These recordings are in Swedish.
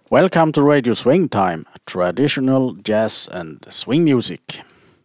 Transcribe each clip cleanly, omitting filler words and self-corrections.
Welcome to Radio Swing Time, traditional jazz and swing music.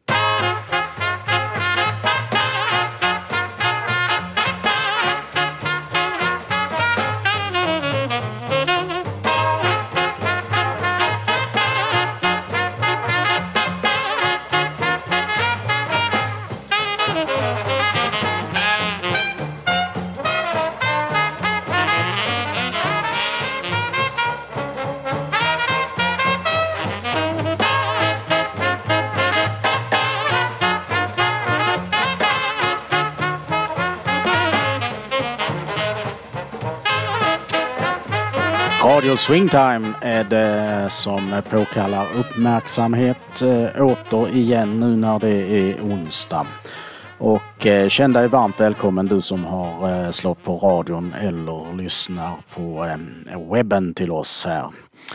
Radio Swingtime är det som påkallar uppmärksamhet återigen nu när det är onsdag. Och känn dig varmt välkommen du som har slått på radion eller lyssnar på webben till oss här.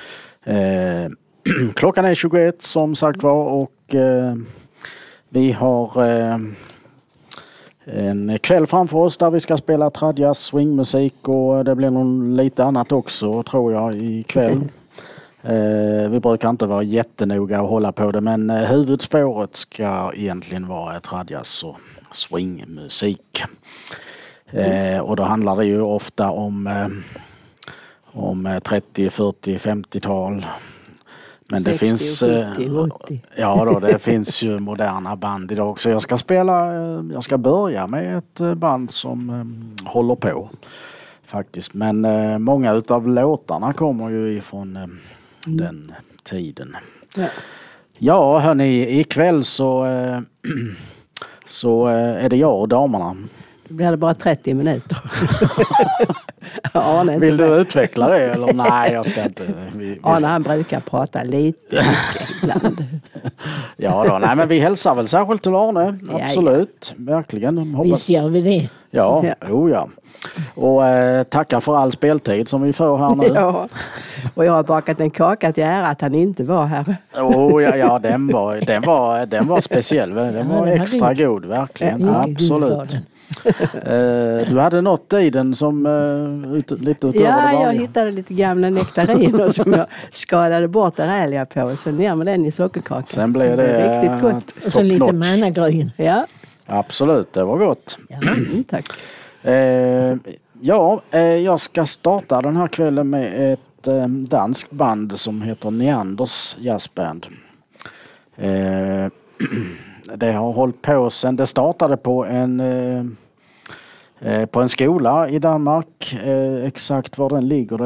Klockan är 21 som sagt var och vi har en kväll framför oss där vi ska spela tradjazz, swingmusik och det blir nog lite annat också tror jag ikväll. Vi brukar inte vara jättenoga att hålla på det men huvudspåret ska egentligen vara tradjazz och swingmusik. Och då handlar det ju ofta om 30, 40, 50-tal. Men 60, det finns 70, 80. Ja då, det finns ju moderna band idag också. Jag ska börja med ett band som håller på faktiskt. Men många utav låtarna kommer ju ifrån den tiden. Ja hörni, ikväll så är det jag och damerna. Det blir bara 30 minuter. Vill du utveckla det eller nej jag ska inte. Arne han brukar prata lite ibland. Ja då, nej men vi hälsar väl särskilt till Arne. Absolut, verkligen. Visst gör vi det. Ja. Och tackar för all speltid som vi får här nu. Ja, och jag har bakat en kaka till ära att han inte var här. Ja, den var speciell. Den var extra god, verkligen. Absolut. Du hade något i den som lite utöver det vanliga. Jag hittade lite gamla nektariner som jag skadade bort räliga på. Så ner med den i sockerkakan. Sen blev det riktigt gott. Och så lite mannagryn. Ja. Absolut, det var gott. Ja, tack. Jag ska starta den här kvällen med ett danskt band som heter Neanders Jazzband. Det har hållit på sen det startade på en skola i Danmark. Exakt var den ligger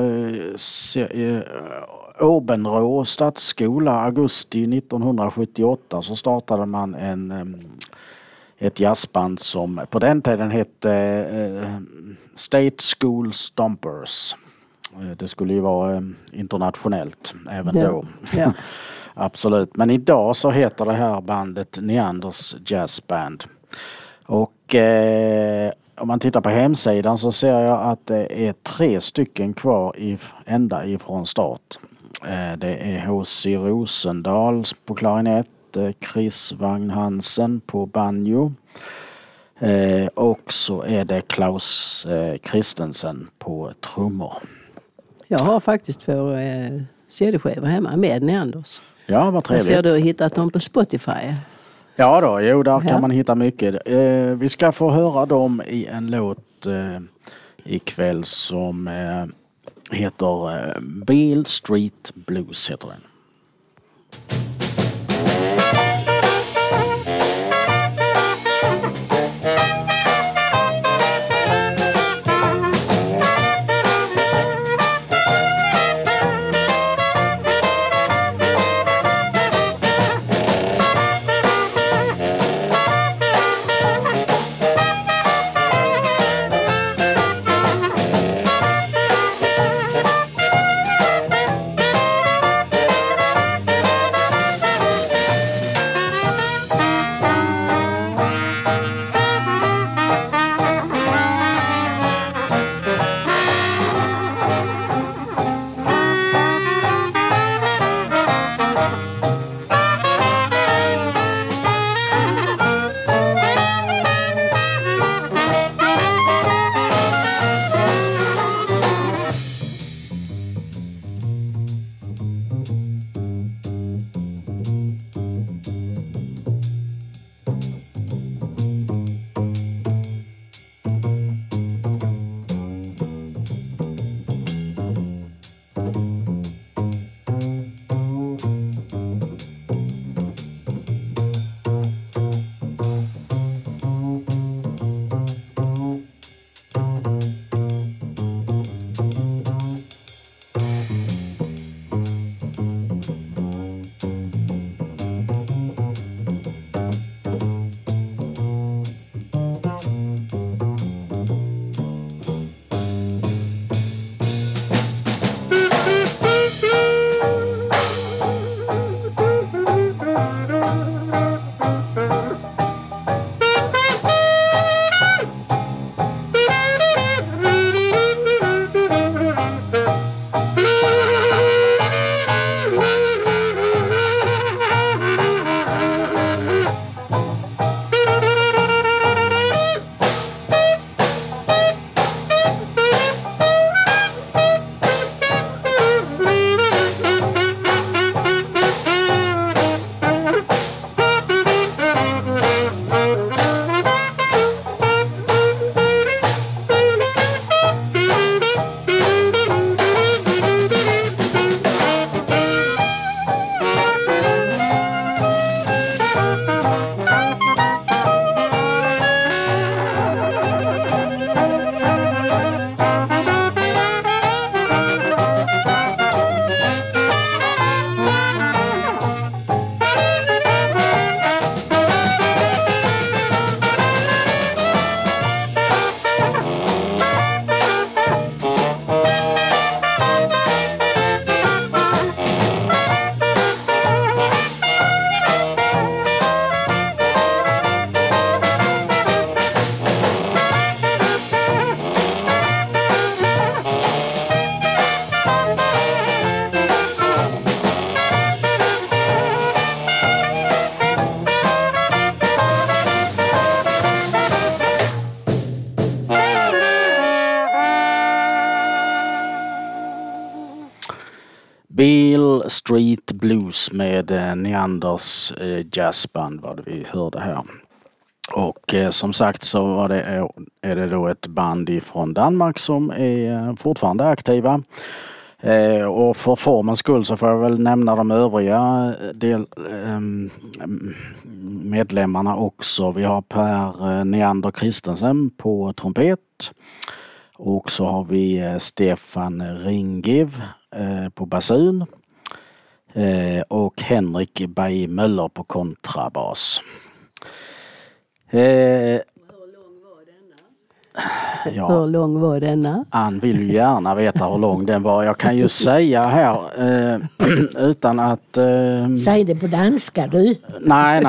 Åbenrå stadsskola augusti 1978 så startade man ett jazzband som på den tiden hette State School Stompers. Det skulle ju vara internationellt även då. Ja. Absolut, men idag så heter det här bandet Neanders Jazzband. Och om man tittar på hemsidan så ser jag att det är 3 stycken kvar ända ifrån start. Det är H.C. Rosendal på klarinett, Chris Wang Hansen på banjo och så är det Klaus Christensen på trummor. Jag har faktiskt för CD-skivor hemma med Neanders. Ja, vad trevligt. Jag ser du har hittat dem på Spotify. Ja då, där kan man hitta mycket. Vi ska få höra dem i en låt ikväll som heter Beale Street Blues heter den. Beale Street Blues med Neanders jazzband var det vi hörde här. Och som sagt så är det då ett band ifrån Danmark som är fortfarande aktiva. Och för formens skull så får jag väl nämna de övriga medlemmarna också. Vi har Per Neander Christensen på trumpet. Och så har vi Stefan Ringiv på basun. Och Henrik Bay Möller på kontrabas. Ja. Hur lång var denna? Han vill ju gärna veta hur lång den var. Jag kan ju säga här utan att... Säg det på danska du. Nej.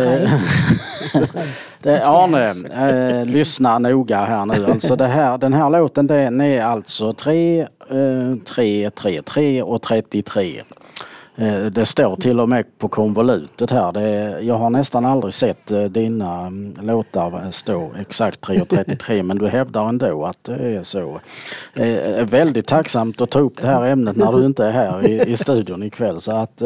Arne, lyssna noga här nu. Alltså den här låten den är alltså 3, 3, 3, 3 och 33. Det står till och med på konvolutet här. Jag har nästan aldrig sett dina låtar stå exakt 3:33, men du hävdar ändå att det är så. Väldigt tacksamt att ta upp det här ämnet när du inte är här i studion ikväll. Så att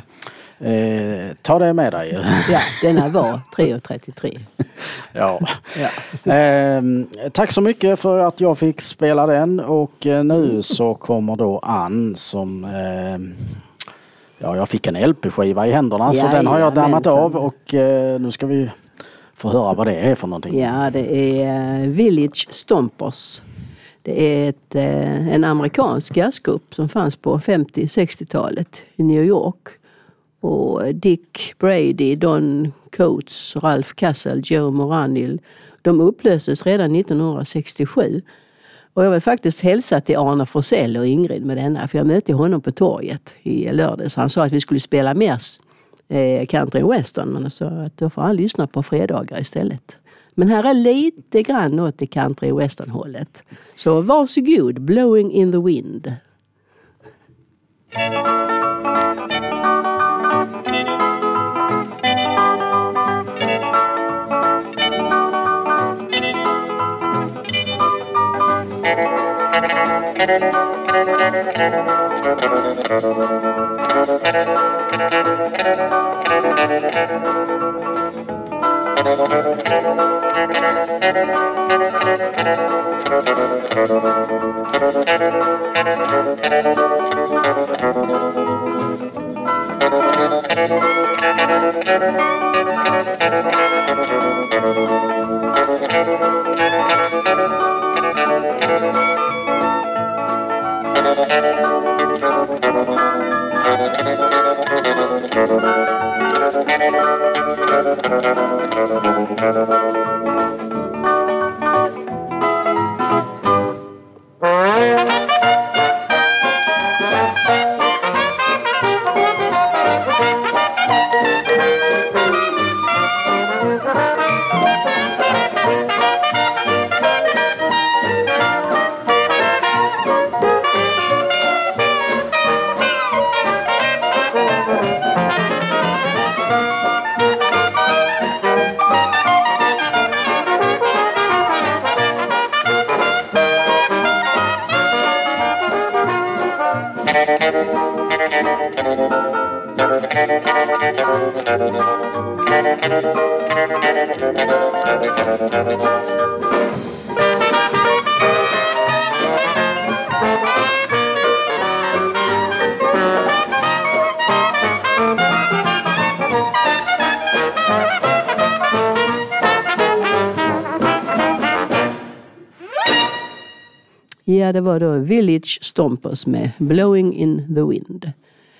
ta det med dig. Ja, denna var 3:33. Ja. Tack så mycket för att jag fick spela den, och nu så kommer då Ann som... jag fick en LP-skiva i händerna, så den har jag dammat av, och nu ska vi få höra vad det är för någonting. Ja, det är Village Stompers. Det är en amerikansk jazzgrupp som fanns på 50-60-talet i New York. Och Dick Brady, Don Coates, Ralph Kassel, Joe Moranil, de upplöstes redan 1967. Och jag vill faktiskt hälsa till Arne Forsell och Ingrid med denna, för jag mötte honom på torget i lördags. Han sa att vi skulle spela mer country western, men så att då får han lyssna på fredagar istället. Men här är lite grann åt i country western hållet. Så varsågod, Blowing in the Wind. Ja, det var då Village Stompers med Blowing in the Wind.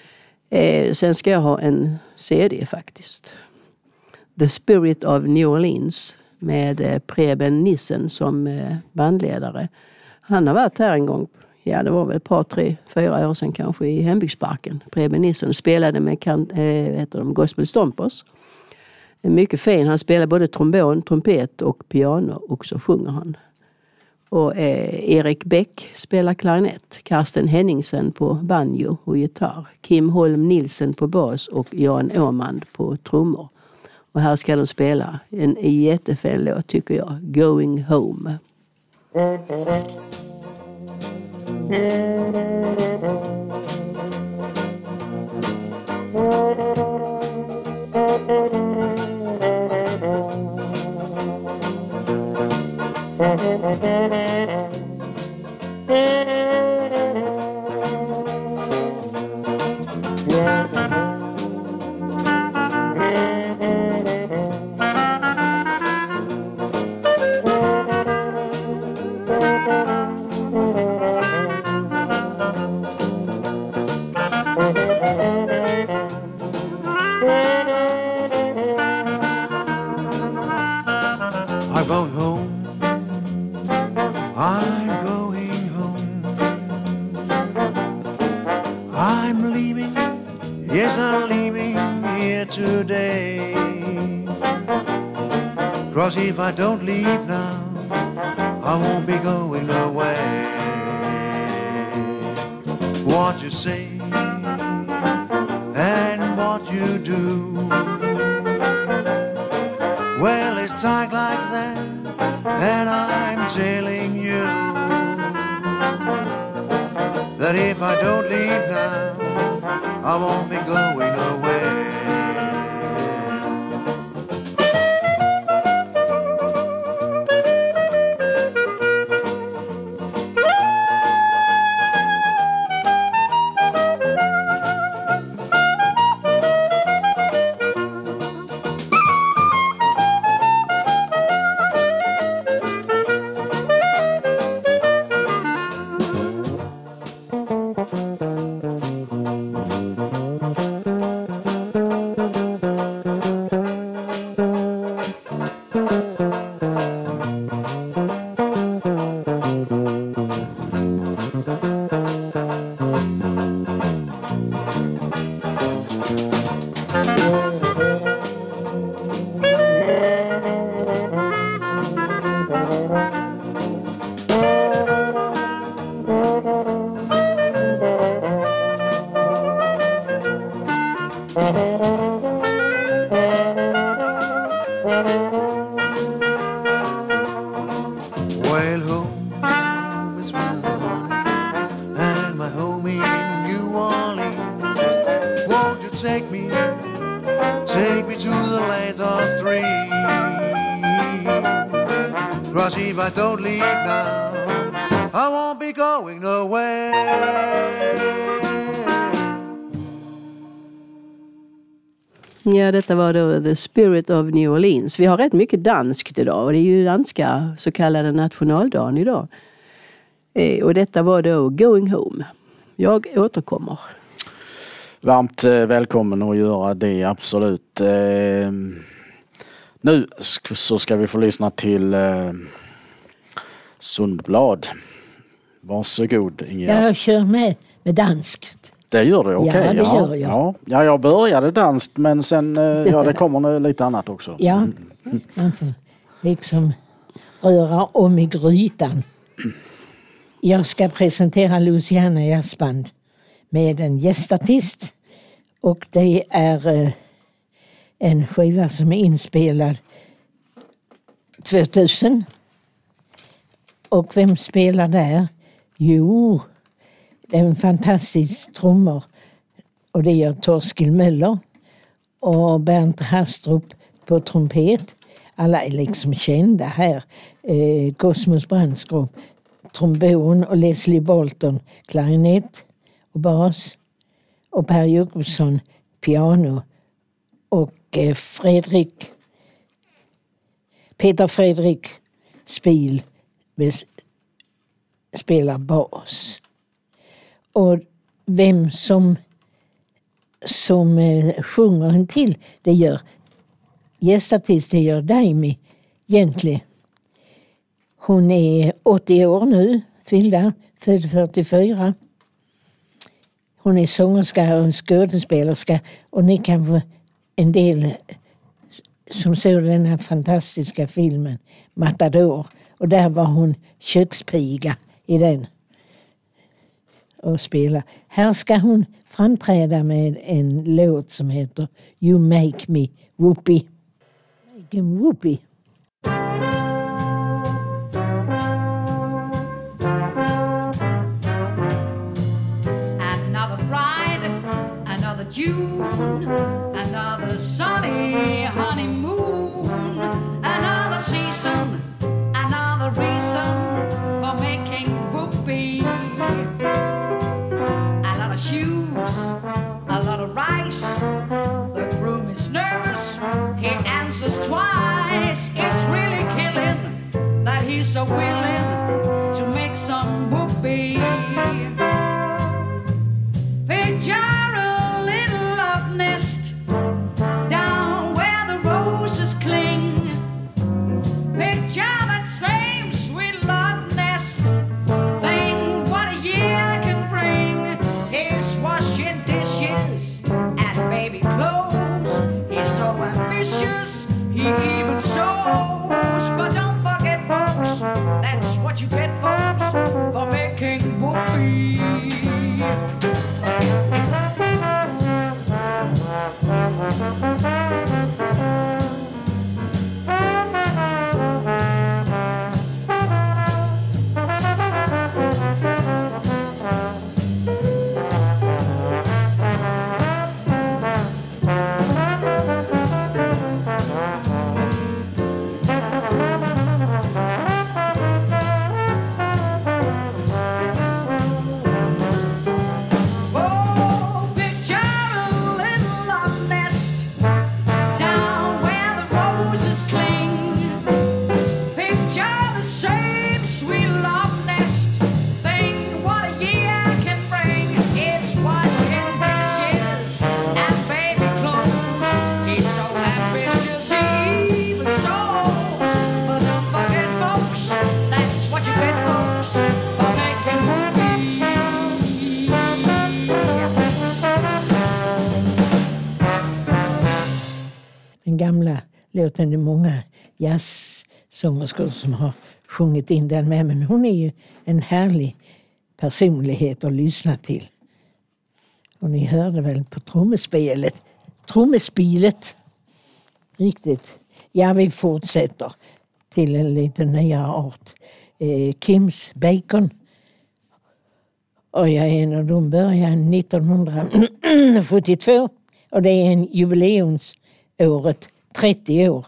Sen ska jag ha en CD faktiskt. The Spirit of New Orleans med Preben Nissen som bandledare. Han har varit här en gång, det var väl ett par, 3, 4 år sedan kanske, i Hembygdsparken. Preben Nissen spelade med Gospel Stompers. Mycket fin, han spelar både trombon, trumpet och piano, och så sjunger han. Och Erik Bäck spelar klarinett, Karsten Henningsen på banjo och gitarr, Kim Holm Nilsen på bas och Jan Åmand på trummor. Och här ska de spela en jättefin låt tycker jag, Going Home. I'm going home. I'm going home. I'm leaving. Yes, I'm leaving here today. 'Cause if I don't leave now, I won't be going away. What you say and what you do, well, it's talk like that, and I'm telling you that if I don't leave now, I won't be going away. Well, home is where the honey is, and my home in New Orleans. Won't you take me to the land of dreams? 'Cause if I don't leave now, I won't be going nowhere. Ja, detta var då The Spirit of New Orleans. Vi har rätt mycket danskt idag och det är ju danska så kallade nationaldagen idag. Och detta var då Going Home. Jag återkommer. Varmt välkommen att göra det, absolut. Nu så ska vi få lyssna till Sundblad. Varsågod, Ingegerd. Jag kör med danskt. Det gör du, okej. Ja, det gör jag. Ja, jag började danskt men sen det kommer nu lite annat också. Ja, man får liksom röra om i grytan. Jag ska presentera Louisiana Jazzband med en gästartist. Och det är en skiva som är inspelad 2000. Och vem spelar där? Jo, det är en fantastisk trummor. Och det gör Torskild Möller. Och Bernt Hastrup på trumpet. Alla är liksom kända här. Cosmos Brandsgård, trombon, och Leslie Bolton, klarinett och bas. Och Per Jockelson, piano. Och Peter Fredrik Spiel spelar bas. Och vem som sjunger en till, det gör gästartist, det gör Daimi Gently. Hon är 80 år nu, fyllda, född 44. Hon är sångerska och skådespelerska, och ni kanske en del som såg den här fantastiska filmen Matador, och där var hon kökspiga i den och spela. Här ska hon framträda med en låt som heter You Make Me Whoopie. Make him whoopie. Another bride, another June, another sunny honeymoon, another season, another reason for making whoopie. A lot of shoes, a lot of rice. The groom is nervous, he answers twice. It's really killing that he's so willing to make some whoopie. Picture låten. Det är många jazzsångerskor som har sjungit in den med. Men hon är ju en härlig personlighet att lyssna till. Och ni hörde väl på trommespilet. Riktigt. Ja, vi fortsätter till en lite nyare art. Kim's Bacon. Och jag är en av dem började 1972. Och det är en jubileumsåret, 30 år.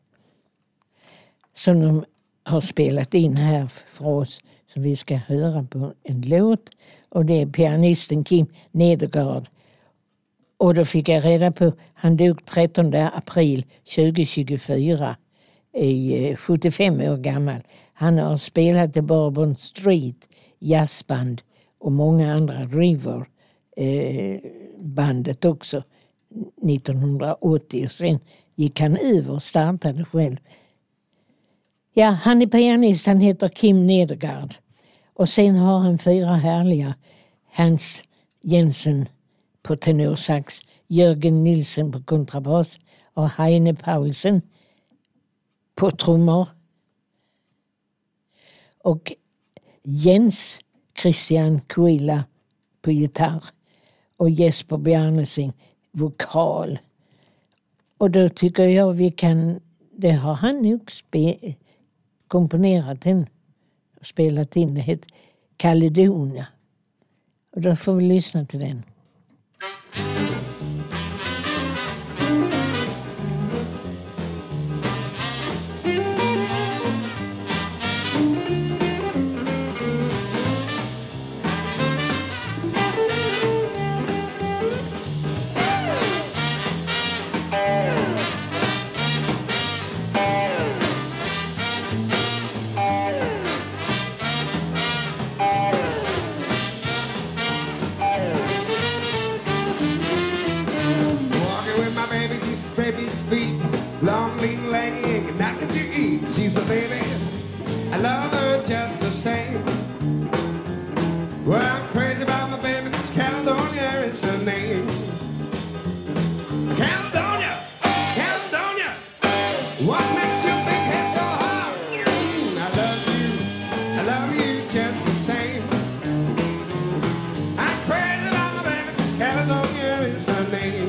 Som de har spelat in här för oss. Så vi ska höra på en låt. Och det är pianisten Kim Nedergaard. Och då fick jag reda på, han dog 13 april 2024. I 75 år gammal. Han har spelat i Bourbon Street jazzband och många andra River bandet också 1980. Och sen gick han över och startade själv. Ja, han är pianist, han heter Kim Nedergaard. Och sen har han 4 härliga. Hans Jensen på tenorsax, Jörgen Nilsen på kontrabas och Heine Paulsen på trummor. Och Jens Christian Kuila på gitarr och Jesper Bjarnesing vokal. Och då tycker jag vi kan, det har han nog komponerat den och spelat in. Det heter Caledonia. Och då får vi lyssna till den. Baby feet, long, lean, leggy, and nothing to eat. She's my baby. I love her just the same. Well, I'm crazy about my baby, 'cause Caledonia is her name. Caledonia, Caledonia, what makes you think it's so hard? I love you just the same. I'm crazy about my baby, 'cause Caledonia is her name.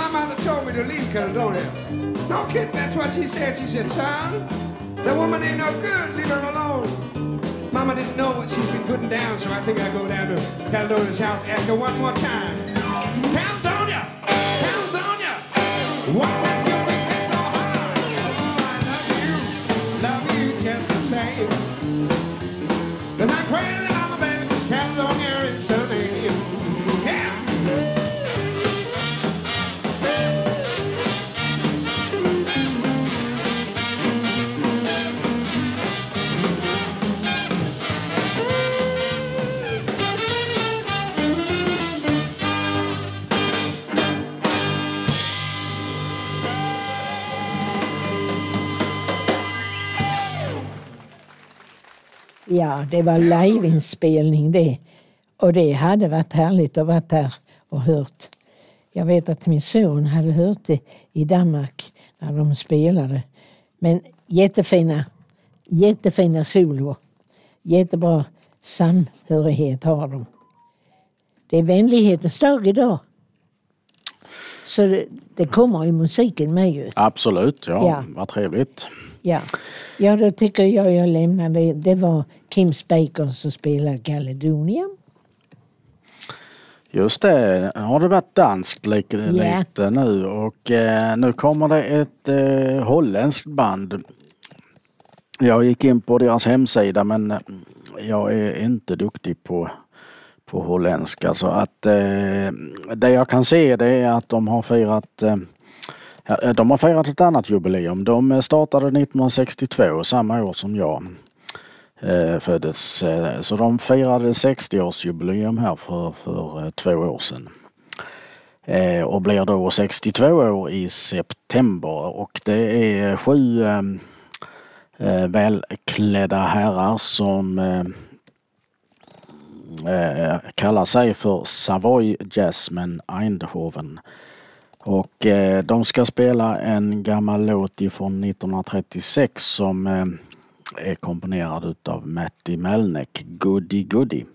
my mother told me to leave Caledonia. No, kid, that's what she said. She said, son, the woman ain't no good. Leave her alone. Mama didn't know what she's been putting down, so I think I go down to Caledonia's house, ask her one more time. Caledonia! Caledonia! What makes your big head so high? Oh, I love you just the same. 'Cause I'm crazy about my baby, 'cause Caledonia is her name. Yeah! Ja, det var liveinspelning det. Och det hade varit härligt att vara där och hört. Jag vet att min son hade hört det i Danmark när de spelade. Men jättefina solo. Jättebra samhörighet har de. Det är vänlighetens dag idag. Så det kommer i musiken med ju. Absolut, ja. Vad trevligt. Ja, då tycker jag lämnade. Det var Kim Bacon som spelade Caledonia. Just det, har det varit danskt lite nu och nu kommer det ett holländskt band. Jag gick in på deras hemsida men jag är inte duktig på holländska så att det jag kan se det är att de har firat ett annat jubileum. De startade 1962, samma år som jag föddes. Så de firade 60-årsjubileum här för 2 år sedan. Och blir då 62 år i september. Och det är 7 välklädda herrar som kallar sig för Savoy Jazzmen Eindhoven. Och de ska spela en gammal låt ifrån 1936 som är komponerad utav Matty Melnick, Goody Goody.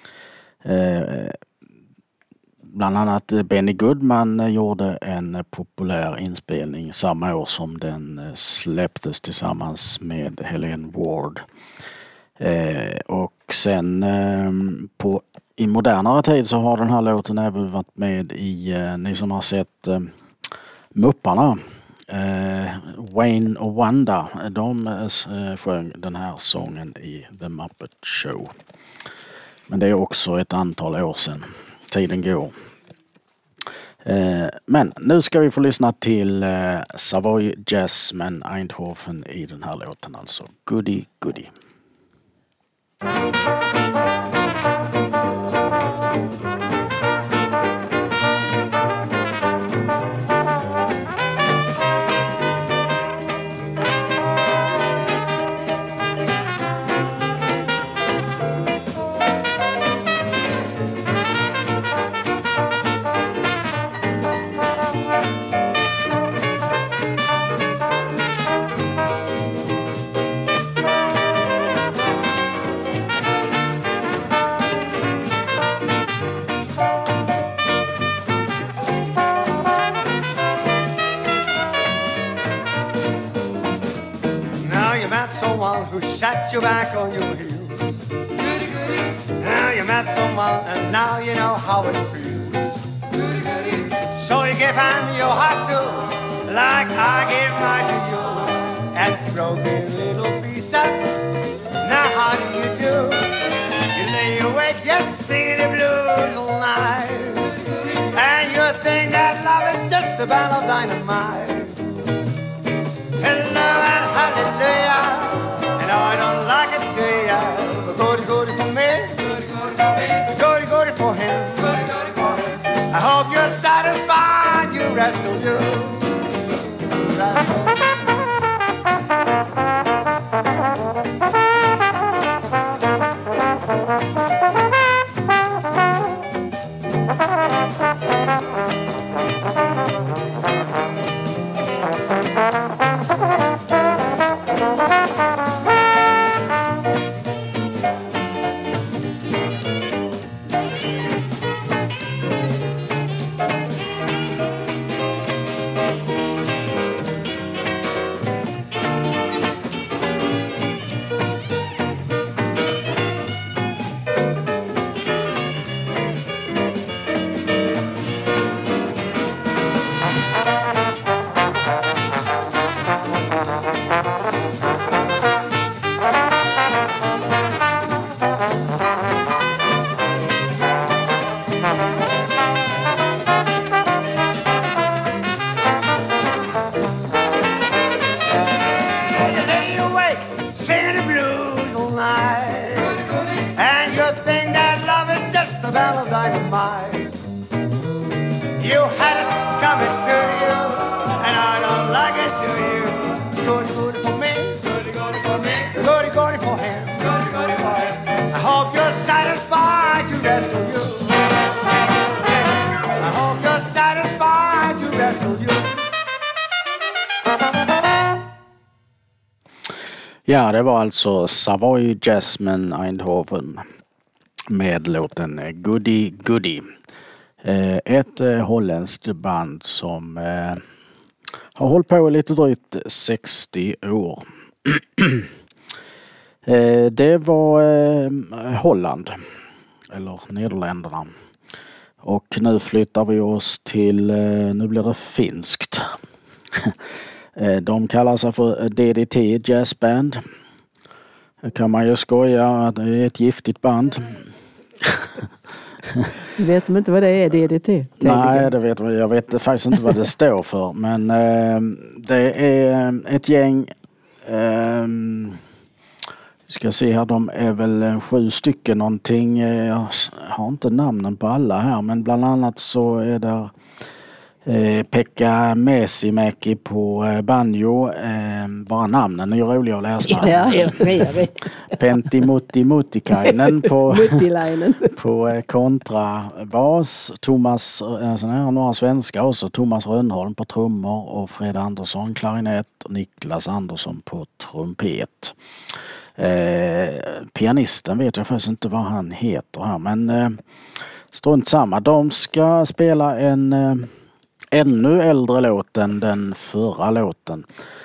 Bland annat Benny Goodman gjorde en populär inspelning samma år som den släpptes tillsammans med Helene Ward. Och sen i modernare tid så har den här låten även varit med i, ni som har sett Mupparna, Wayne och Wanda, de sjöng den här sången i The Muppet Show. Men det är också ett antal år sedan. Tiden går. Men nu ska vi få lyssna till Savoy Jazzmen Eindhoven i den här låten, alltså Goody Goody. Who sat you back on your heels. Goody, goody. Now you met someone and now you know how it feels. Goody, goody. So you give him your heart too, like I gave mine to you, and broke in little pieces. Now how do you do? You lay awake, yes, singing the blues all night, and you think that love is just a ball of dynamite. Hello and hallelujah. I don't like it, yeah. Goody, goody for me. Goody, goody for him. I hope you're satisfied. You rest on you. Rest on. dynamite. You had it coming to you, and I don't like it, do you? Goody, goody for me, goody, goody for me, goody, goody for him, goody, goody for him. I hope you're satisfied, you rascal, you. I hope you're satisfied, you rascal, you. Ja, det var alltså Savoy Jasmine Eindhoven med låten Goody Goody. Ett holländskt band som har hållit på lite drygt 60 år. Det var Holland, eller Nederländerna. Och nu flyttar vi oss till, nu blir det finskt. De kallar sig för DDT Jazz Band. Det kan man ju skoja, det är ett giftigt band. Vet de inte vad det är, DDT? Nej, det vet jag vet faktiskt inte vad det står för. Men det är ett gäng, ska se här, de är väl 7 stycken någonting. Jag har inte namnen på alla här, men bland annat så är det Pekka Mesimäki på banjo. Bara namnen är ju roliga att läsa. Ja, jag ser det. Pentti Mutti Muttikainen på på kontrabas. Thomas, några svenska också. Thomas Rönnholm på trummor och Fred Andersson klarinett och Niklas Andersson på trumpet. Pianisten vet jag faktiskt inte vad han heter här, men strunt samma. De ska spela en ännu äldre låt än den förra låten.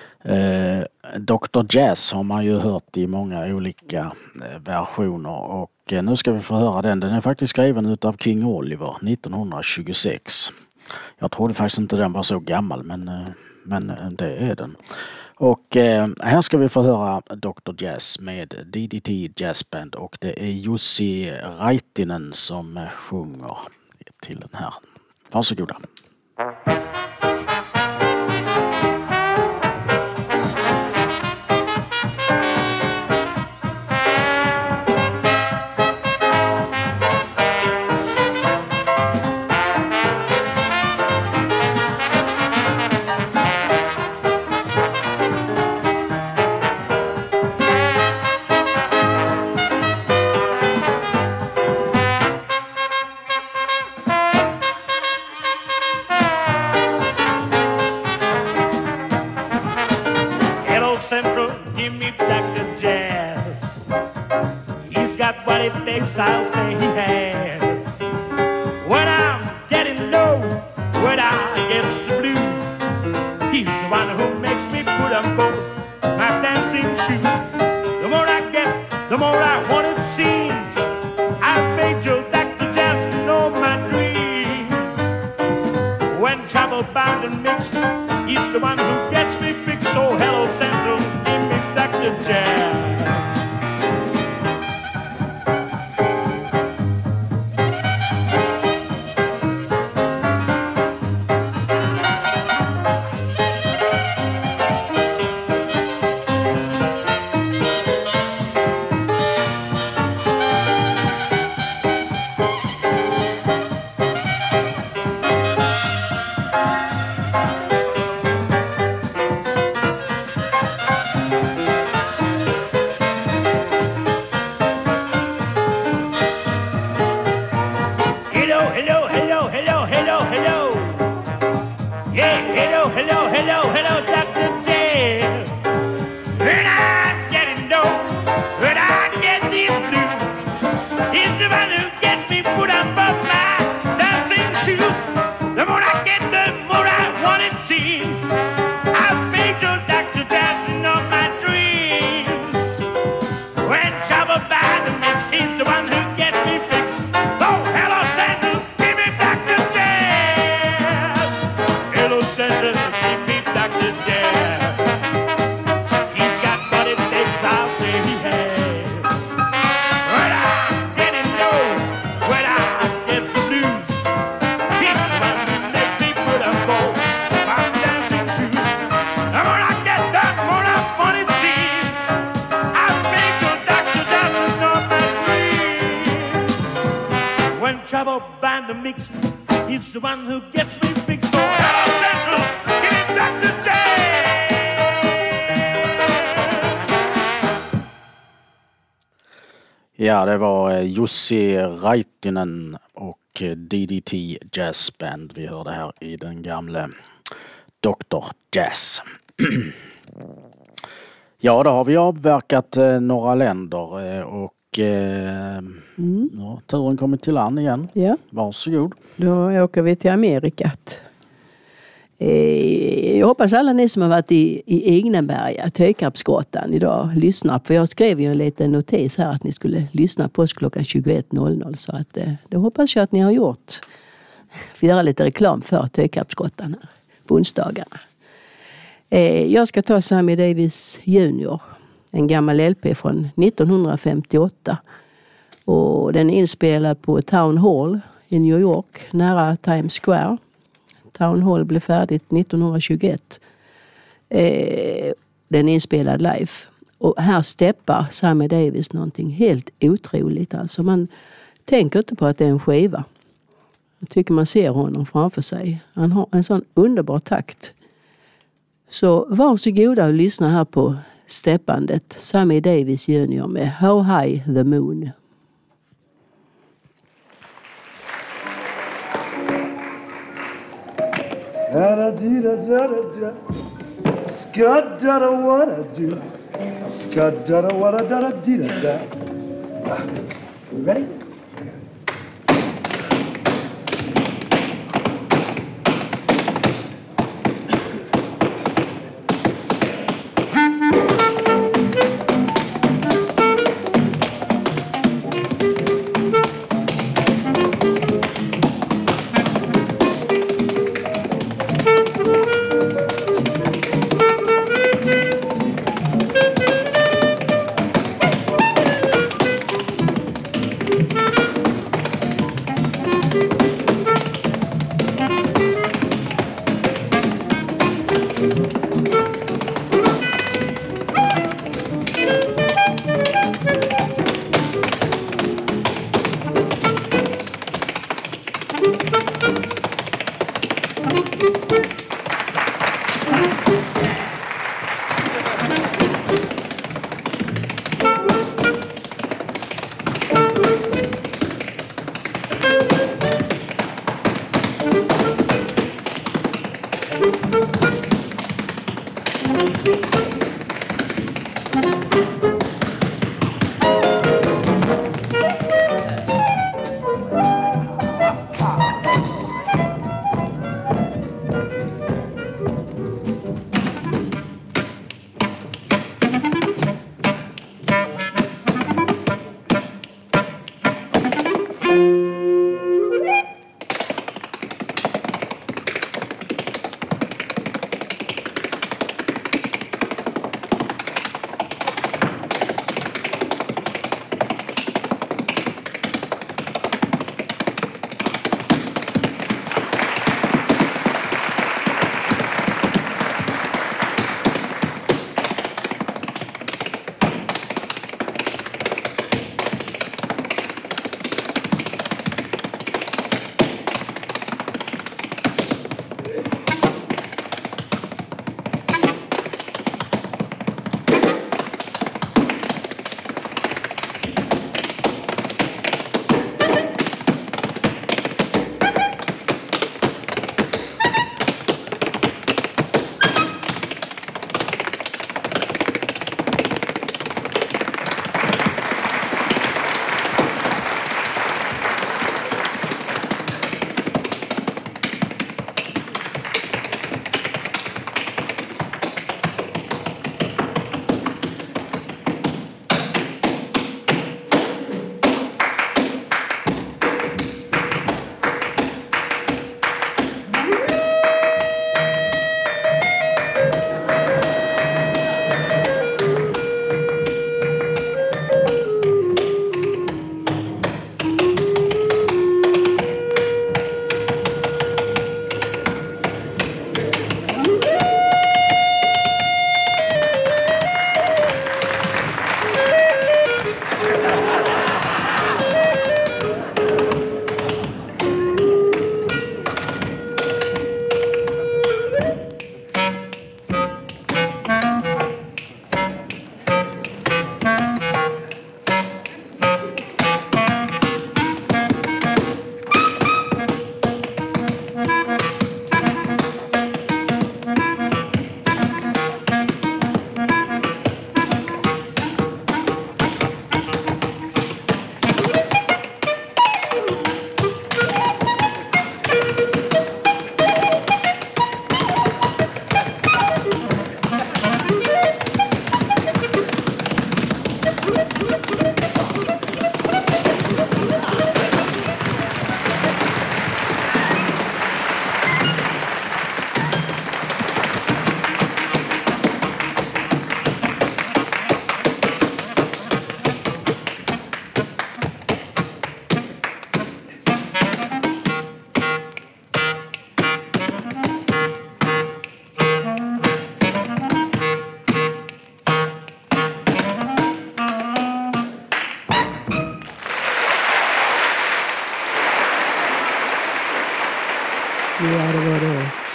Dr. Jazz har man ju hört i många olika versioner, och nu ska vi få höra den. Den är faktiskt skriven utav King Oliver 1926. Jag trodde faktiskt inte den var så gammal, men det är den. Och här ska vi få höra Dr. Jazz med DDT Jazz Band, och det är Jussi Raitinen som sjunger till den här. Varsågoda. I'll say he has. When I'm getting low, when I get the blues, he's the one who makes me put on both my dancing shoes. The more I get, the more I want it seems. I paid Joe Dr. Jazz in all my dreams. When travel bound and mixed, he's the one who gets me fixed. So hello Central, give me Dr. Jazz. mixed. He's the one who gets me fixed. So hello Central, give it back to jazz. Ja, det var Jussi Raitinen och DDT Jazz Band vi hörde här i den gamla Dr. Jazz. Ja, då har vi avverkat några länder och nu har turen kommit till land igen. Ja. Varsågod. Då åker vi till Amerikat. Jag hoppas alla ni som har varit i Igneberga, Tökarpsgatan idag lyssnar. För jag skrev ju en liten notis här att ni skulle lyssna på oss klockan 21.00. Så att då hoppas jag att ni har gjort. För göra lite reklam för Tökarpsgatan här på onsdagarna. Jag ska ta Sammy Davis Jr. En gammal LP från 1958. Och den är inspelad på Town Hall i New York, nära Times Square. Town Hall blev färdigt 1921. Den är inspelad live. Och här steppar Sammy Davis någonting helt otroligt. Alltså man tänker inte på att det är en skiva. Jag tycker man ser honom framför sig. Han har en sån underbar takt. Så varsågoda och lyssna här på steppandet Sammy Davis Jr. med How High the Moon. Da-da-dee-da-da-da-da. Scud-da-da-what-da-do. Scud-da-da-what-da-da-dee-da-da. You ready?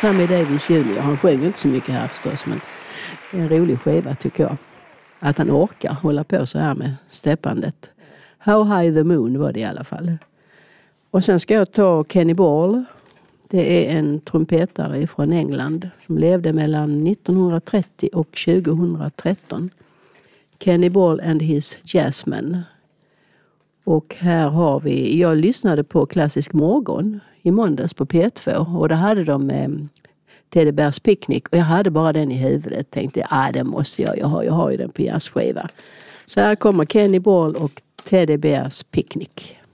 Sammy Davis Jr. Han sjöng inte så mycket här förstås, men det är en rolig skiva tycker jag. Att han orkar hålla på så här med steppandet. How High the Moon var det i alla fall. Och sen ska jag ta Kenny Ball. Det är en trumpetare från England som levde mellan 1930 och 2013. Kenny Ball and his Jazzmen. Och här har vi, jag lyssnade på Klassisk morgon i måndags på P2 och då hade de Teddy Bears Picnic och jag hade bara den i huvudet. Tänkte det måste jag har ju den på jazzskiva. Så här kommer Kenny Ball och Teddy Bears Picnic.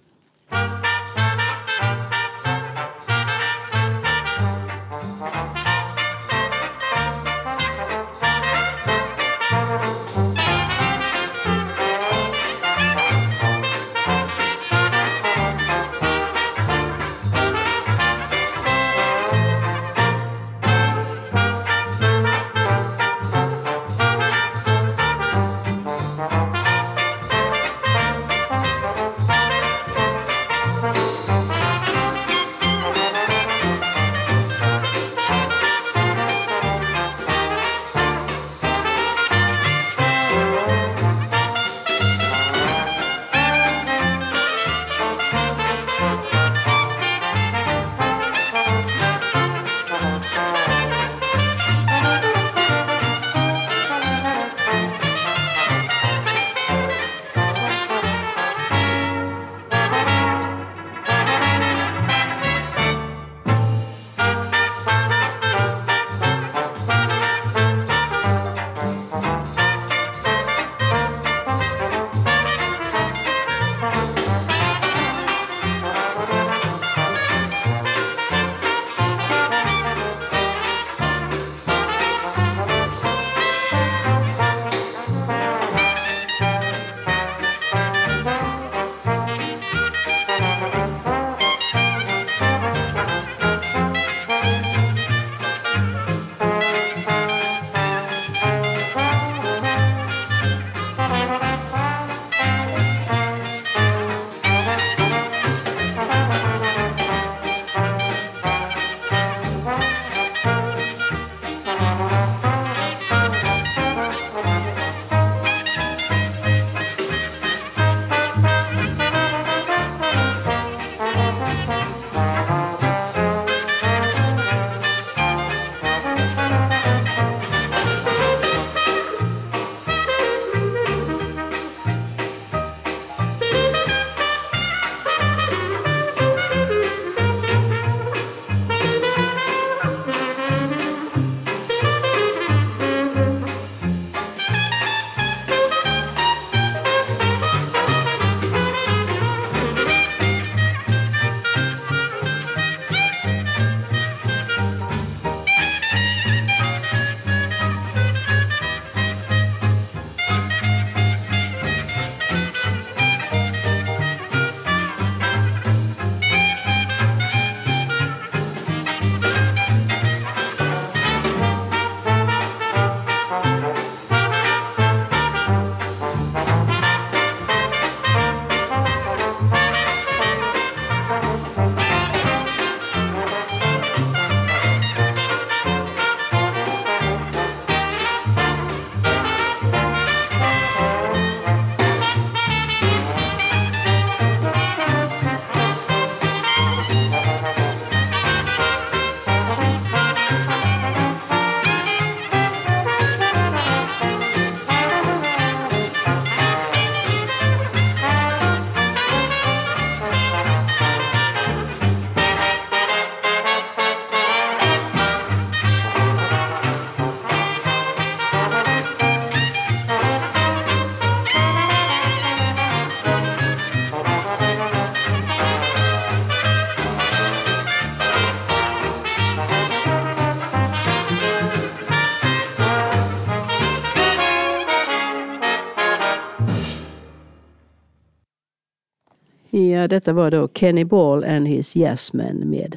Ja, detta var då Kenny Ball and his Jazzmen med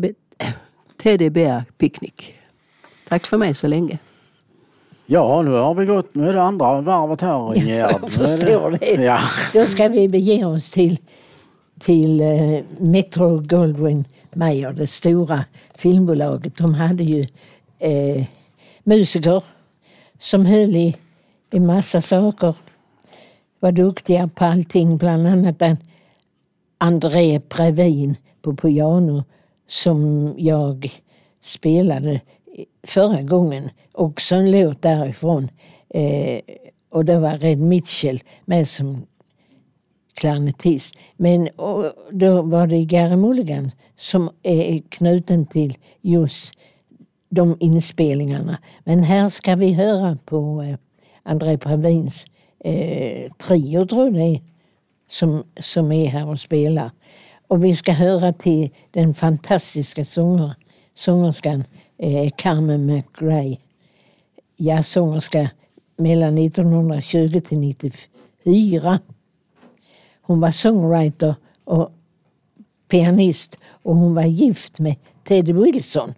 Teddy Bear Picnic. Tack för mig så länge. Ja, nu har vi gått, nu är det andra varvet här. Jag förstår det. Ja. Då ska vi bege oss till till Metro Goldwyn Mayer, det stora filmbolaget. De hade ju musiker som höll i massa saker. Var duktiga på allting, bland annat André Previn på piano som jag spelade förra gången. Också en låt därifrån. Och det var Red Mitchell med som klarnettist. Men då var det Gary Mulligan som är knuten till just de inspelningarna. Men här ska vi höra på André Previns trio, tror jag det är, som är här och spelar. Och vi ska höra till den fantastiska sångerskan Carmen McRae. Jazzsångerska mellan 1920 till 1994. Hon var songwriter och pianist och hon var gift med Teddy Wilson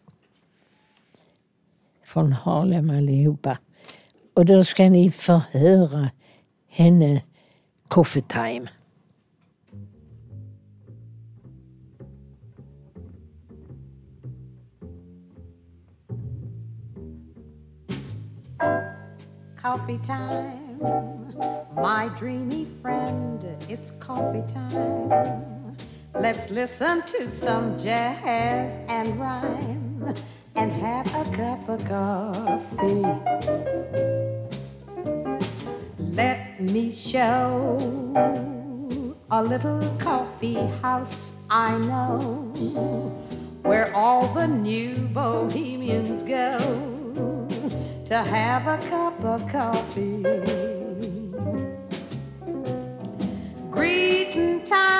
från Harlem allihopa. Och då ska ni få höra henne Coffee Time. Coffee time, my dreamy friend, it's coffee time. Let's listen to some jazz and rhyme and have a cup of coffee. Let me show a little coffee house I know, where all the new bohemians go to have a cup of coffee. Greeting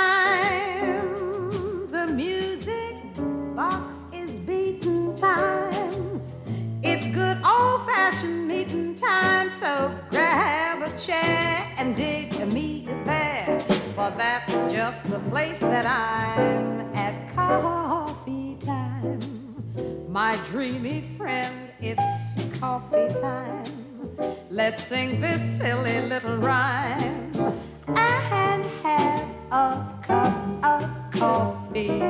time, the music box is beating time. It's good old-fashioned meeting time, so grab a chair and dig me there, for that's just the place that I'm at coffee time. My dreamy friend, it's coffee time. Let's sing this silly little rhyme and have a cup of coffee.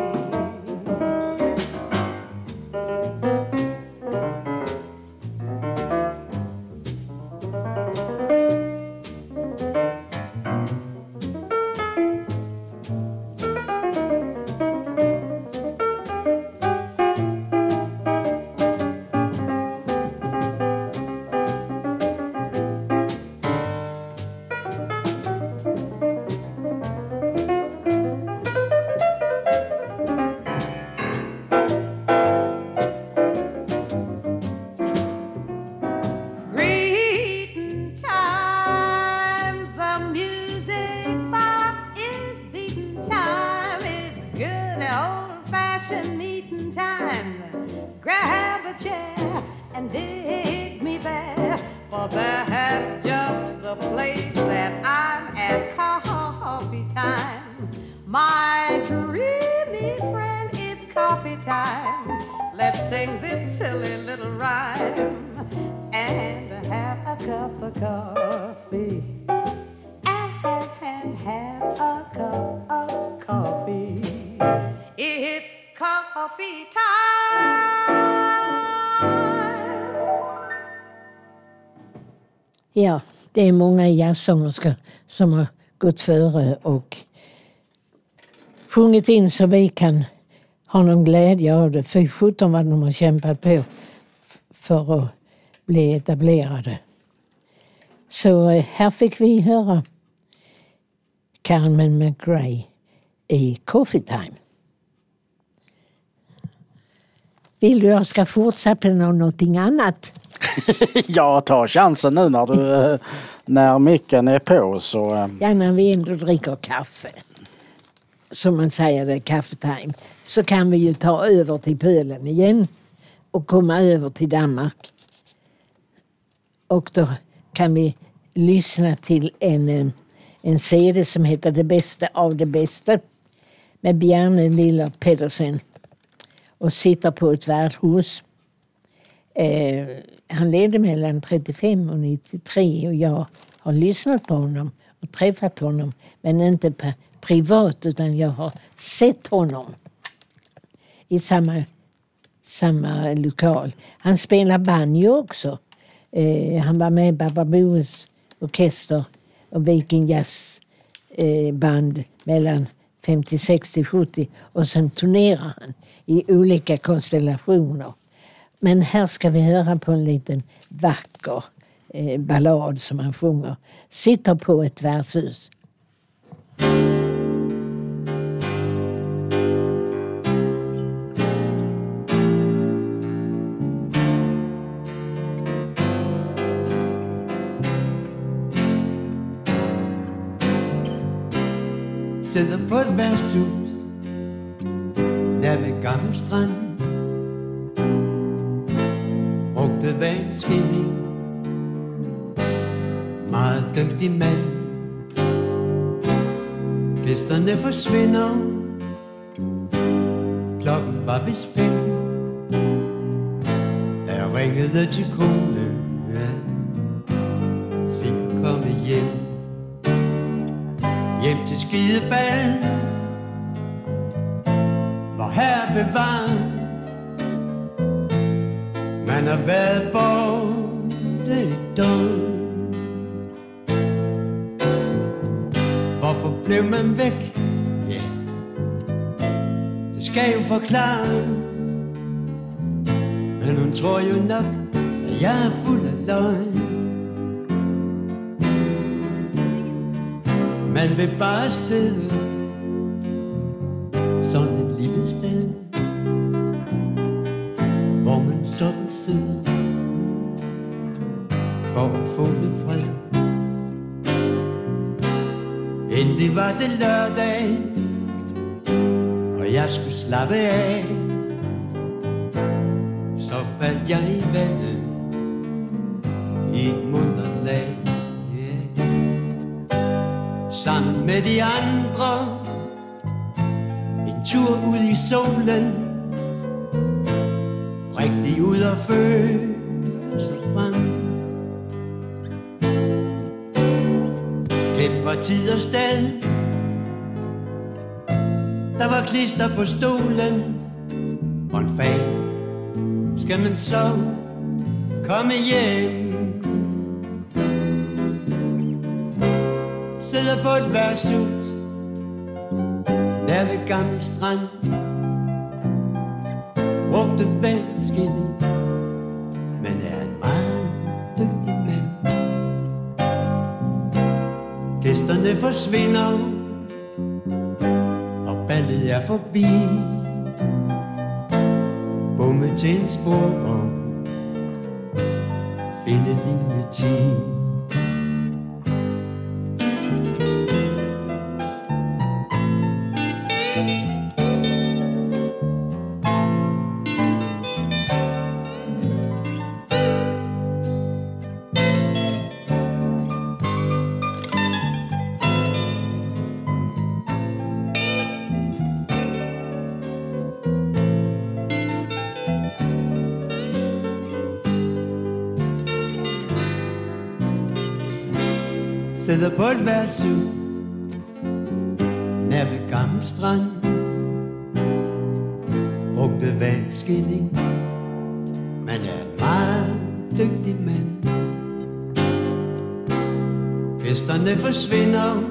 Ja, det är många jazzsångerskor som har gått före och sjungit in så vi kan ha någon glädje av det. För 17 vad de har kämpat på för att bli etablerade. Så här fick vi höra Carmen McRae i Coffee Time. Vill du jag ska fortsätta med någonting annat? Ja, ta chansen nu när micken är på. Så, ja, när vi ändå dricker kaffe. Som man säger, det är kaffetime. Så kan vi ju ta över till Polen igen. Och komma över till Danmark. Och då kan vi lyssna till en CD som heter Det bästa av det bästa. Med Bjarne Lilla Pedersen. Och sitter på ett värdhus. Han ledde mellan 35 och 93 och jag har lyssnat på honom och träffat honom, men inte privat, utan jag har sett honom i samma lokal. Han spelar banjo också. Han var med i Baba Boes orkester och Viking Jazz band mellan 50, 60, 70 och sen turnerar han i olika konstellationer. Men här ska vi höra på en liten vacker ballad som han sjunger. Sitter på ett värdshus. Sidder på et værtshus nær ved Gammel Strand. Brugte vandskilling, meget dygtig mand. Gæsterne forsvinder, klokken var vist 5. Da jeg ringede til konen, sent komme hjem. Hjem til Skideballen, hvor her bevares. Man har været borte et døgn. Hvorfor blev man væk? Ja, det skal jo forklares. Men hun tror jo nok, at jeg er fuld af løgn. Man vil bare sidde sådan et lille sted, hvor man sådan sidder for at få lidt fred. Endelig var det lørdag, og jeg skulle slappe af. Så faldt jeg i vandet i et muntert lag. Sammen med de andre, en tur ud i solen, rigtig ud og føle sig frem. Glem var tid og sted, der var klister på stolen. Og en fan, skal man så komme hjem? Sidder på et værtshus nær ved Gammel Strand. Brugte vandskilling, men er en meget dygtig mand. Gæsterne forsvinder, og ballet er forbi. Bomme til en sporvogn, finde linje 10. Sidder på et værtshus nær ved Gammel Strand. Brugte vandskilling, man er en meget dygtig mand. Gæsterne forsvinder,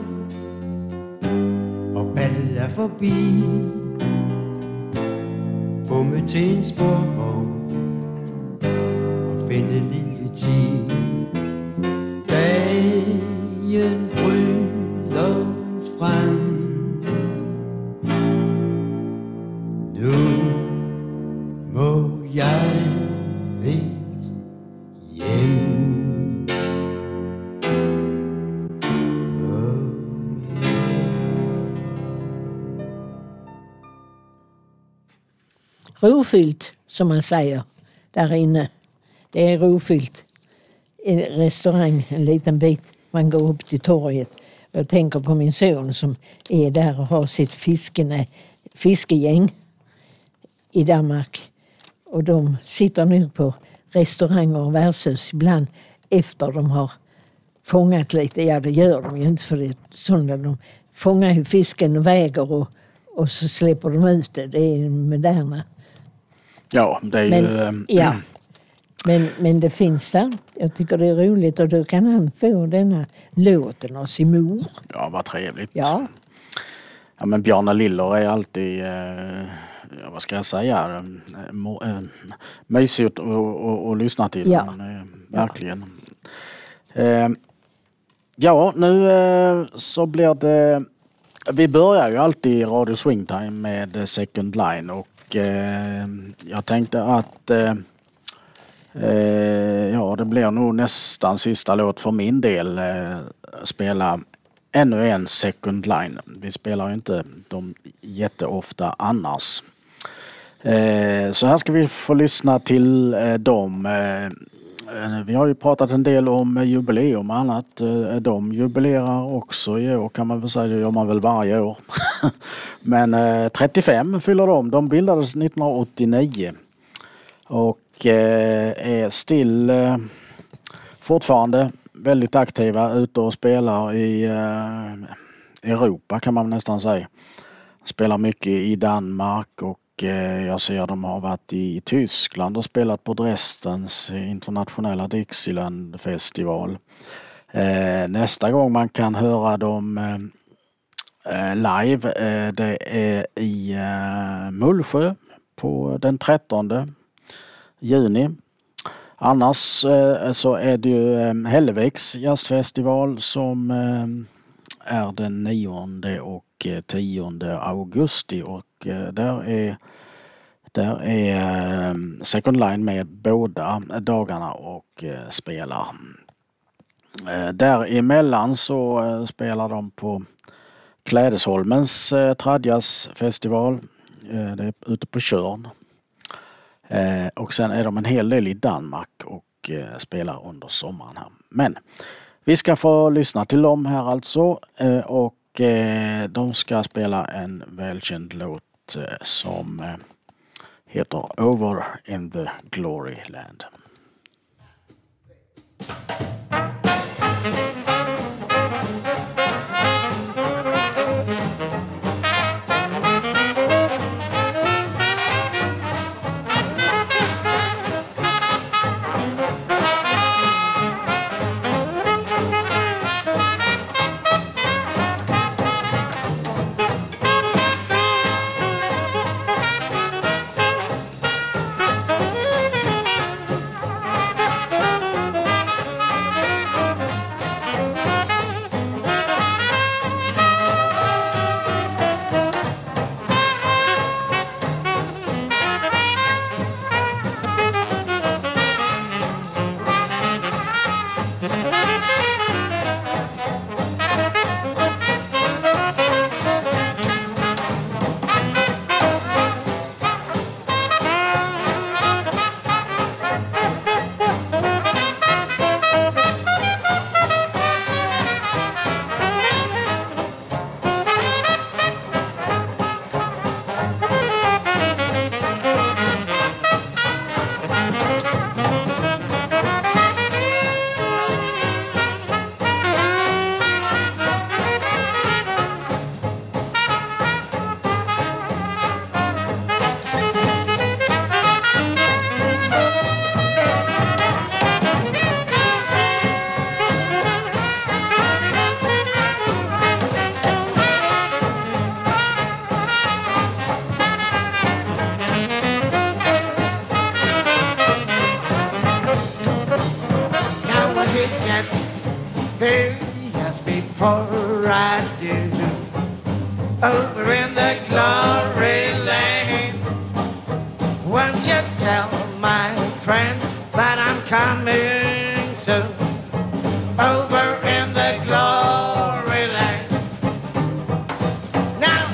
og ballet er forbi. Bomme til en sporvogn og finde linje 10. Dagen bryder frem. Nu må jeg vist hjem. Rofyldt, som man säger där inne. Det är rofyllt. En restaurang, en liten bit. Man går upp till torget. Jag tänker på min son som är där och har sitt fiskegäng i Danmark. Och de sitter nu på restauranger och värdshus ibland efter de har fångat lite. Ja, det gör de ju inte för det är sådana. De fångar ju fisken och väger och så släpper de ut det. Det är moderna. Ja, det är ju... Ja. Men det finns där. Jag tycker det är roligt och då kan han få denna låten av sin mor. Ja, vad trevligt. Ja. Ja, men Bjarne Liller är alltid, vad ska jag säga, mysigt att lyssna till. Ja. Verkligen. Ja, nu så blir det, vi börjar ju alltid Radio Swingtime med Second Line och jag tänkte att ja, det blir nog nästan sista låt för min del spela ännu en Second Line. Vi spelar ju inte dem jätteofta annars. Så här ska vi få lyssna till dem. Vi har ju pratat en del om jubileum och annat. De jubilerar också i år kan man väl säga. Det gör man väl varje år. Men 35 fyller de. De bildades 1989. Och är still fortfarande väldigt aktiva ute och spelar i Europa kan man nästan säga. Spelar mycket i Danmark och jag ser de har varit i Tyskland och spelat på Dresdens internationella Dixieland festival. Nästa gång man kan höra dem live det är i Mullsjö på den 13 juni. Annars så är det ju Hälleviks jazzfestival som är den 9 och 10 augusti och där är Second Line med båda dagarna och spelar. Däremellan så spelar de på Klädesholmens tradjazzfestival. Det är ute på Tjörn. Och sen är de en hel del i Danmark och spelar under sommaren här. Men vi ska få lyssna till dem här alltså och de ska spela en välkänd låt som heter Over in the Glory Land. There, just before I do, over in the glory lane. Won't you tell my friends that I'm coming soon? Over in the glory land. Now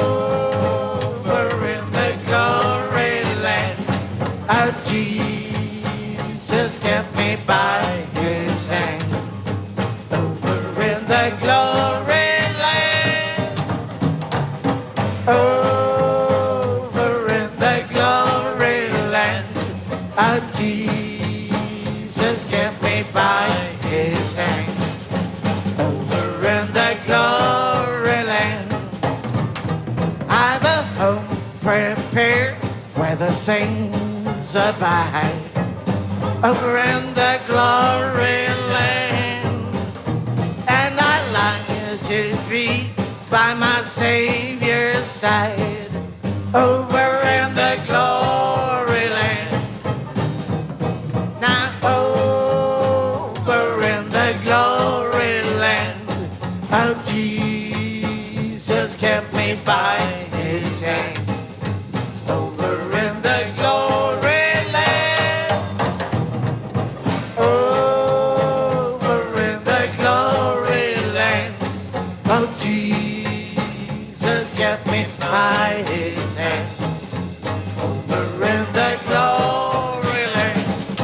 over in the glory land, oh Jesus kept me by his hand. The glory land, over in the glory land, oh Jesus kept me by his hand. saints abide over in the glory land. And I long to be by my Savior's side over in the glory land. Now over in the glory land, oh, Jesus kept me by his hand. Over in the glory land, over in the glory land, oh, Jesus kept me by his hand. Over in the glory land.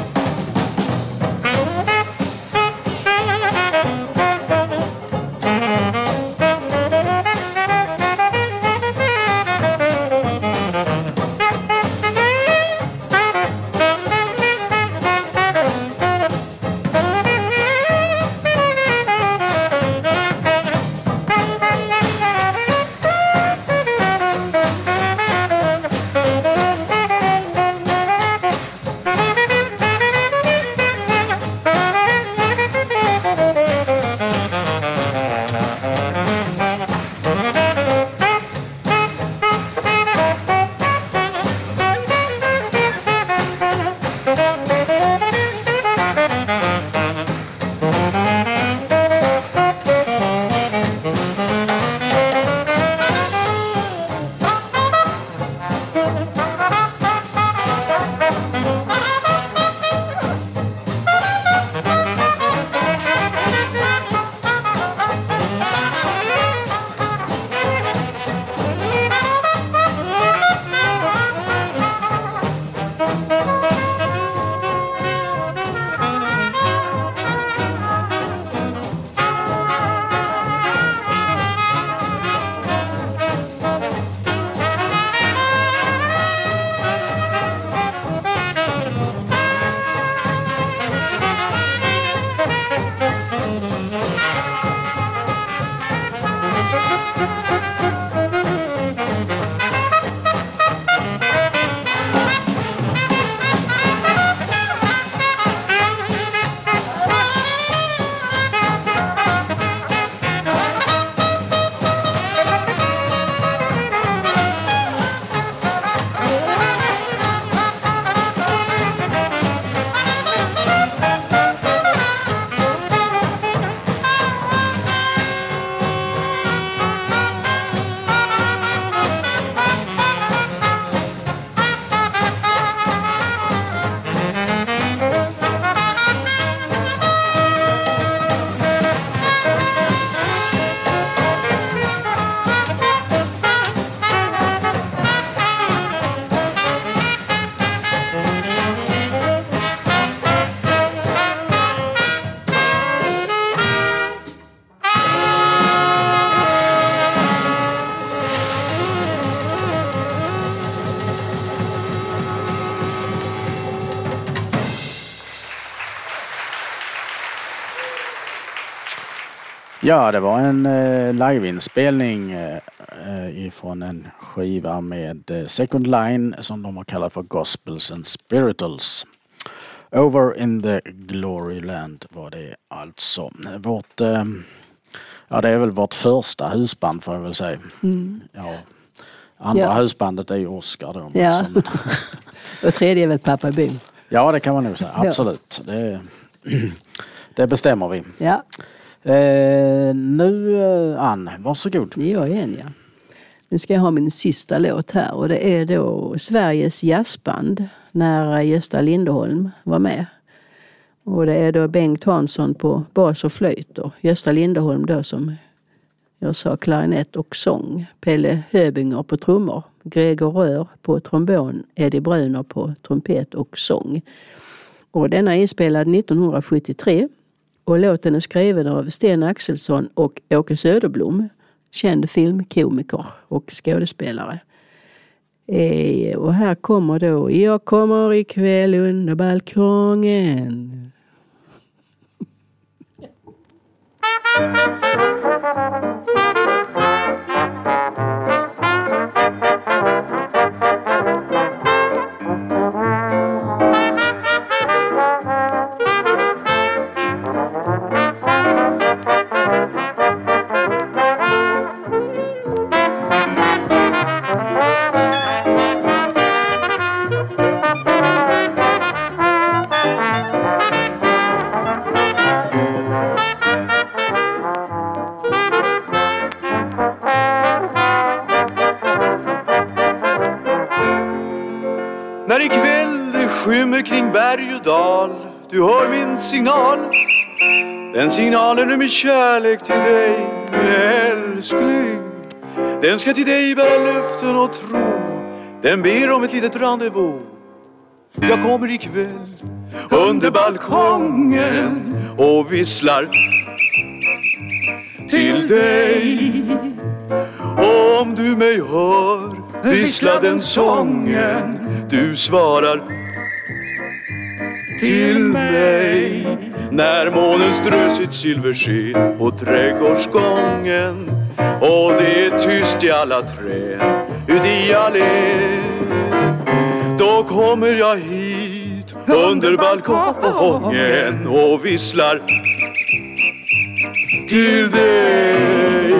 Ja, det var en liveinspelning ifrån en skiva med Second Line som de har kallat för Gospels and Spirituals. Over in the Glory Land var det alltså. Ja, det är väl vårt första husband får jag väl säga. Mm. Ja. Andra husbandet är ju Oscar då. Ja. Och tredje är väl Pappa Boom. Ja, det kan man nog säga. Absolut. Det bestämmer vi. Ja. Nu Ann, varsågod. Jag är en, ja. Nu ska jag ha min sista låt här och det är då Sveriges jazzband när Gösta Linderholm var med. Och det är då Bengt Hansson på bas och flöjt och Gösta Linderholm då som jag sa klarinett och sång. Pelle Höbinger på trummor, Gregor Rör på trombon, Eddie Brunner på trumpet och sång. Och denna är inspelad 1973 och låten är skriven av Sten Axelsson och Åke Söderblom, känd filmkomiker och skådespelare. Och här kommer då Jag kommer ikväll under balkongen. berg och dal, du hör min signal. Den signalen är min kärlek till dig, min älskling. Den ska till dig bära luften och tro. Den ber om ett litet rendezvous. Jag kommer ikväll under balkongen och visslar till dig. Och om du mig hör vissla den sången, du svarar till mig. När månen strö sitt silversken på trädgårdsgången och det är tyst i alla träd ut i allén, då kommer jag hit under balkongen och visslar till dig.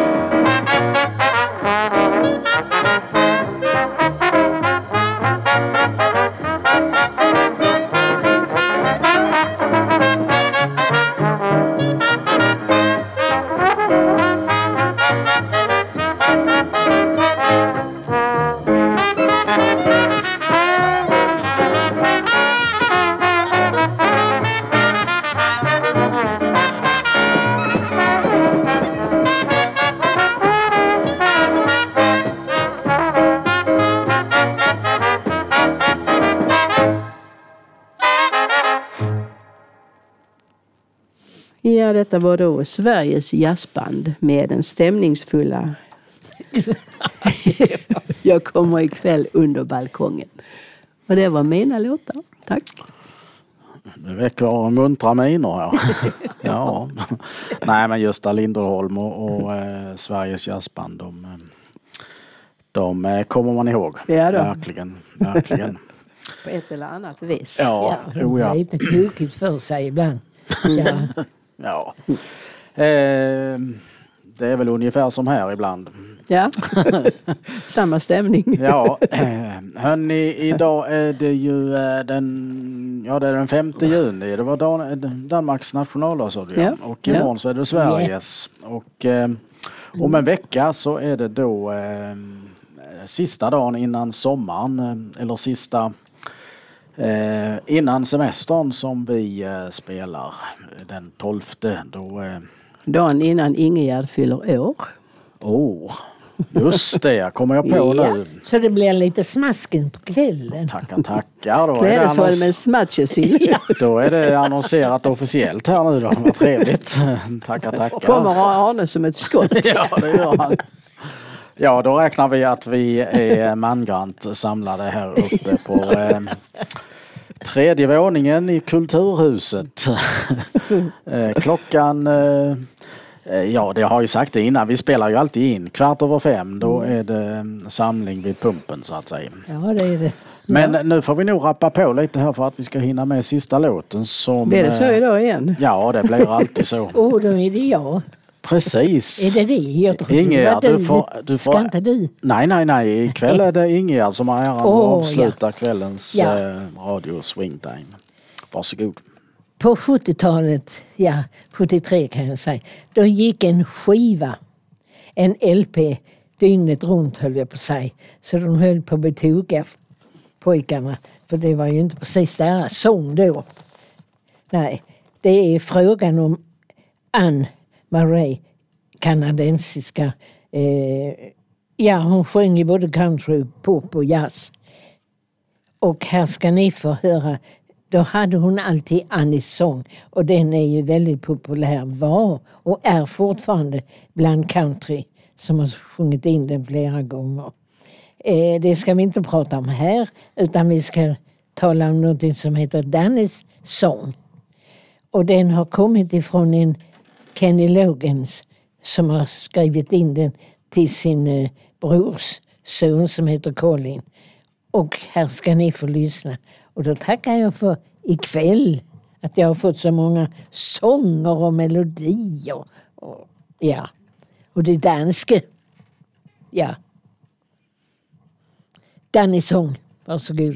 Ja, detta var då Sveriges jazzband med den stämningsfulla Jag kommer ikväll under balkongen. Och det var mina låtar. Tack. Det väcker muntra miner här. Ja. Nej, men Gösta Linderholm och Sveriges jazzband, de kommer man ihåg. Ja då. Verkligen. På ett eller annat vis. Ja, det är lite tokigt för sig ibland. Ja. Ja. Det är väl ungefär som här ibland. Ja, samma stämning. Ja, hörni, idag är det ju den 5 juni. Det var Danmarks nationaldag, sa du. Ja. Och imorgon så är det Sveriges. Och om en vecka så är det då sista dagen innan sommaren, eller sista innan semestern som vi spelar den 12:e. Dagen innan Ingegärd fyller år. Just det, kommer jag på nu. Så det blir lite smasken på kvällen. Tackar. Klädesholmen Smatchesill. Då är det annonserat officiellt här nu då. Vad trevligt. Tackar. Kommer Arne som ett skott. Ja, det gör han. Ja, då räknar vi att vi är mangrant samlade här uppe på 3:e våningen i Kulturhuset. Klockan... Ja, det har ju sagt det innan. Vi spelar ju alltid in 5:15. Då är det samling vid pumpen, så att säga. Ja, det är det. Men nu får vi nog rappa på lite här för att vi ska hinna med sista låten. Blir det så idag igen? Ja, det blir alltid så. Då är det jag. Precis. Är det det? Jag tror Ingegärd, du får... Ska inte du? Nej. Ikväll är det Ingegärd som har äran att avsluta kvällens radio Swingtime. Varsågod. På 70-talet, 73 kan jag säga, då gick en skiva, en LP, dygnet runt höll jag på sig. Så de höll på att betoga pojkarna, för det var ju inte precis deras sång då. Nej, det är frågan om Anne Marie, kanadensiska. Hon sjöng i både country, pop och jazz. Och här ska ni få höra. Då hade hon alltid Annis sång, och den är ju väldigt populär, var och är fortfarande bland country som har sjungit in den flera gånger. Det ska vi inte prata om här, utan vi ska tala om något som heter Dannis sång. Och den har kommit ifrån en Kenny Loggins som har skrivit in den till sin brors son som heter Colin. Och här ska ni få lyssna. Och då tackar jag för ikväll att jag har fått så många sånger och melodier. Och det danske. Ja. Danny sång. Varsågod.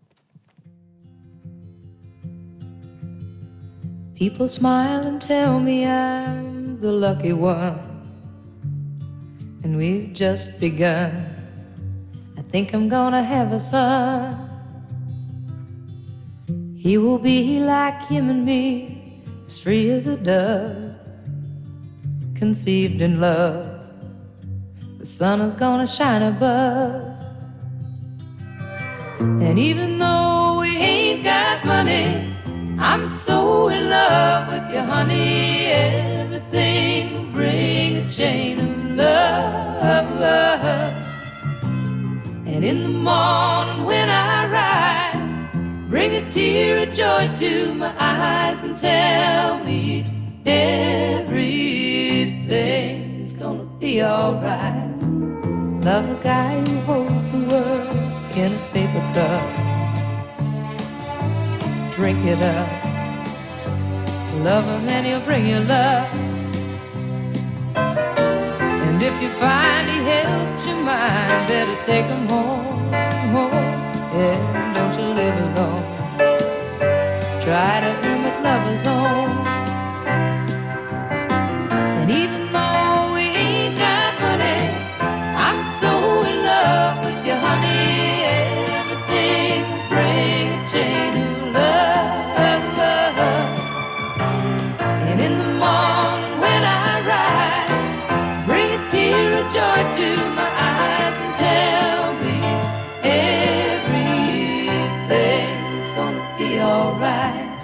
People smile and tell me I'm the lucky one, and we've just begun. I think I'm gonna have a son. He will be like him and me, as free as a dove, conceived in love. The sun is gonna shine above. And even though we ain't got money, I'm so in love with you, honey. Everything will bring a chain of love. And in the morning when I rise, bring a tear of joy to my eyes and tell me everything is gonna be alright. Love a guy who holds the world in a paper cup. Drink it up. Love him and he'll bring you love. And if you find he helps your mind, better take him home, home. Yeah, don't you live alone. Try to earn what lovers own. And even though we ain't got money, I'm so in love with you, honey. Everything will bring a chain of love, love. And in the morning when I rise, bring a tear of joy to my eyes and tell me everything's gonna be alright.